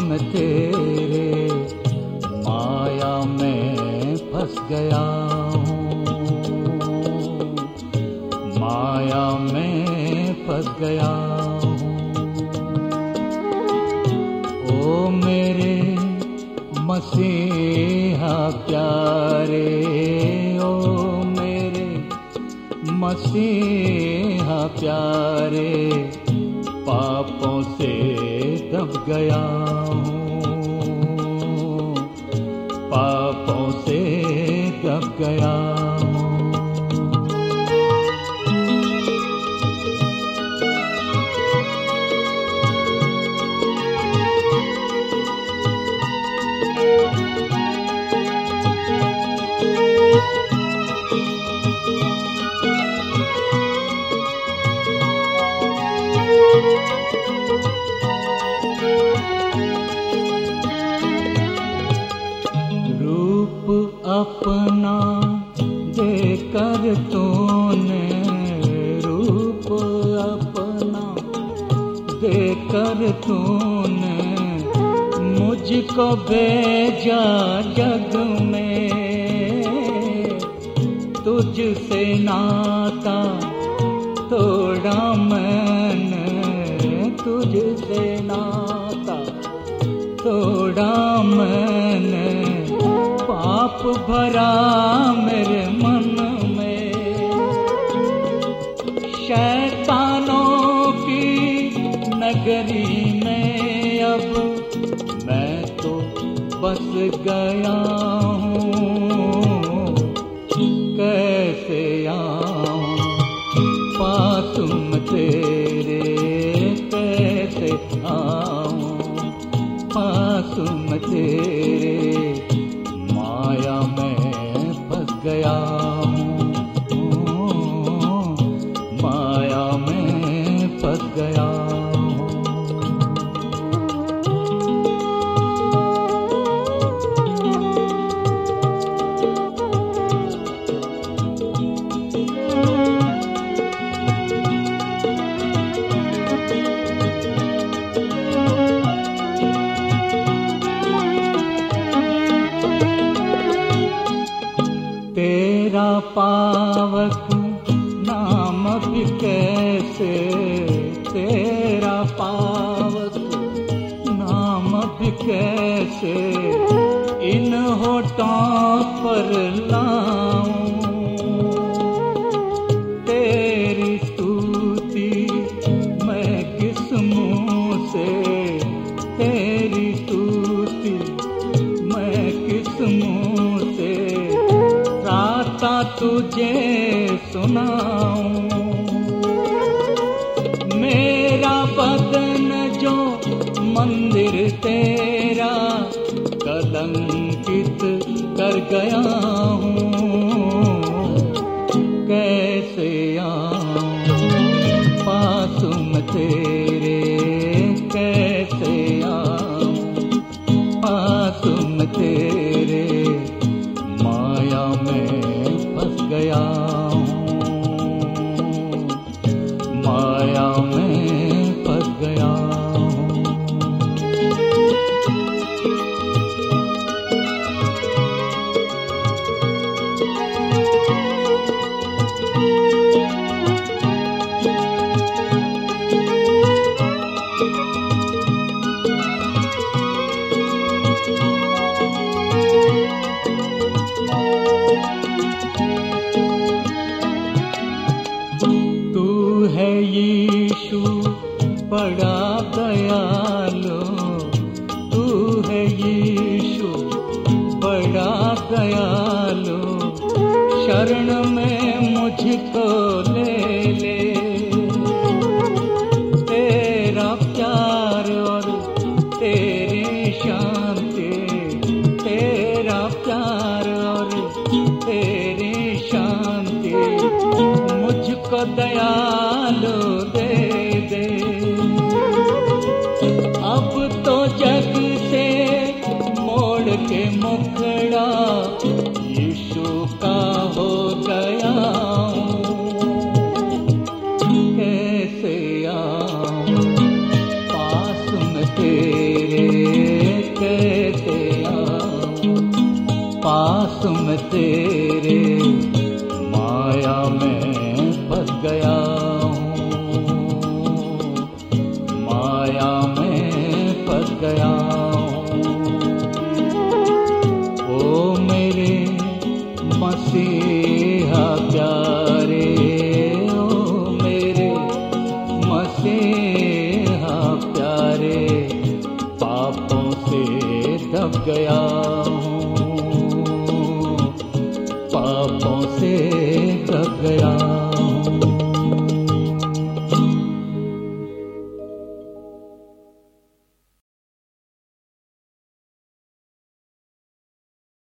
में तेरे माया में फंस गया हूँ, माया में फंस गया हूँ। ओ मेरे मसीहा प्यारे, ओ मेरे मसीहा प्यारे, पापों से दब गया हूँ, पापों से दब गया हूँ। अपना देकर तूने, रूप अपना देकर तूने मुझको भेजा जग में। तुझसे नाता तोड़ा मैंने, तुझसे नाता तोड़ा मैंने, पाप भरा मेरे मन में। शैतानों की नगरी में अब मैं तो बस गया हूँ, कैसे आऊं पास में तेरे, कैसे आऊं पास में तेरे, माया में फंस गया हूँ, माया में फंस गया हूँ। तेरा पावक नाम भी कैसे, तेरा पावक नाम भी कैसे इन होठों पर लाऊं। तेरी स्तुति मैं किस मुंह से, तेरी स्तुति मैं किस मुंह से राता तुझे सुनाऊं। मेरा बदन जो मंदिर तेरा कलंकित कर गया हूँ, कैसे आऊं पास में तेरे, कैसे आऊं पास में तेरे, माया में फंस गया हूँ, माया में फंस गया हूँ। तू है यीशु बड़ा दयालु, तू है यीशु बड़ा दयालु, शरण में मुझको ले ले। तेरा प्यार और तेरी शांति, तेरा प्यार और तेरी शांति मुझको दयालु दे दे। अब तो जग से मोड़ के मुखड़ा यीशु का हो गया हूँ, कैसे आऊं पास में तेरे, में फंस गया हूँ, माया में फंस गया हूँ। ओ मेरे मसीहा प्यारे, ओ मेरे मसीहा प्यारे, पापों से दब गया हूँ, पापों से दब गया।